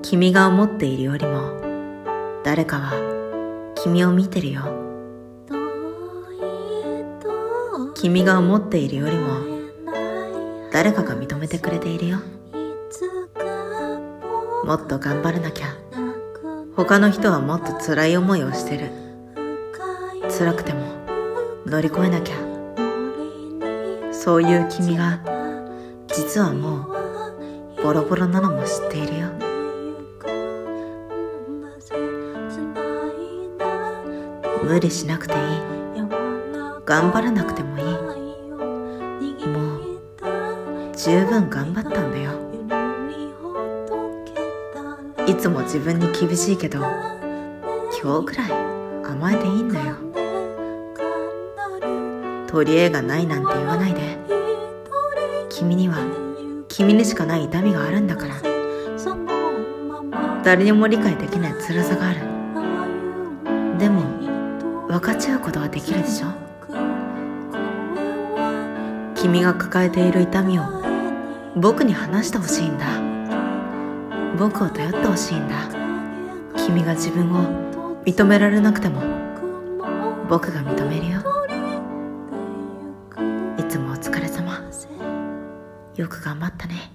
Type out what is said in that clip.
君が思っているよりも誰かは君を見てるよ。君が思っているよりも誰かが認めてくれているよ。もっと頑張らなきゃ。他の人はもっと辛い思いをしてる。辛くても乗り越えなきゃ。そういう君が実はもうボロボロなのも知っているよ。無理しなくていい。頑張らなくてもいい。もう十分頑張ったんだよ。いつも自分に厳しいけど今日くらい甘えていいんだよ。取り柄がないなんて言わないで。君には君にしかない痛みがあるんだから。誰にも理解できない辛さがある。でも分かち合うことはできるでしょ。君が抱えている痛みを僕に話してほしいんだ。僕を頼ってほしいんだ。君が自分を認められなくても僕が認めるよ。いつもお疲れ様。よく頑張ったね。